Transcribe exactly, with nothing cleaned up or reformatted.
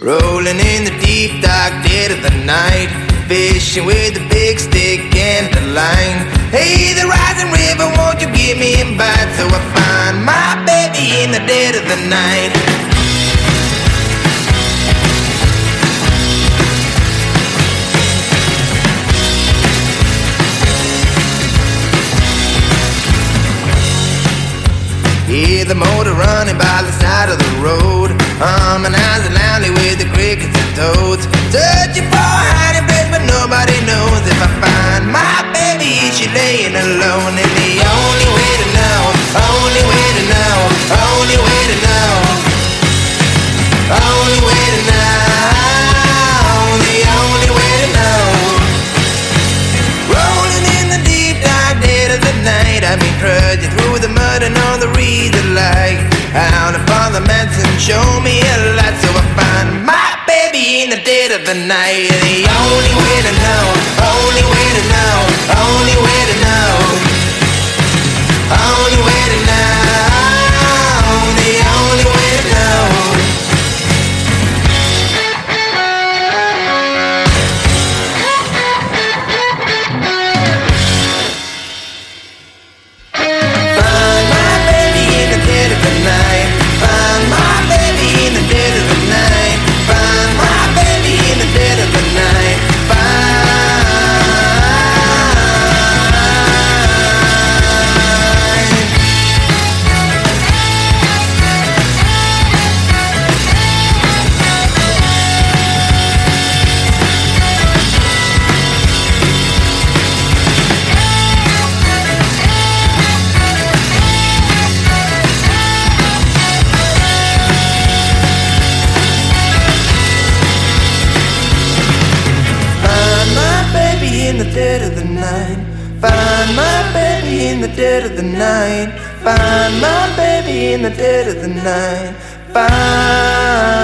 Rolling in the deep dark dead of the night, fishing with a big stick and the line. Hey, the rising river, won't you give me a bite? So I find my baby in the dead of the night. Hear the motor running by the side of the road, harmonizing loudly with the crickets and toads. Searching for a hiding place, but nobody knows. If I find my baby, is she laying alone? And the only way to know, only way to know, only way to know, only way to know, the only way to know. Rolling in the deep dark dead of the night, I've been trudging through the mud and all the reeds alike. Out upon the mountain, show me a light, so I find my baby in the dead of the night. The only way to know, only way to know, only way to know, only way to know, the only way to know. Find my baby in the dead of the night. Find my baby in the dead of the night. Find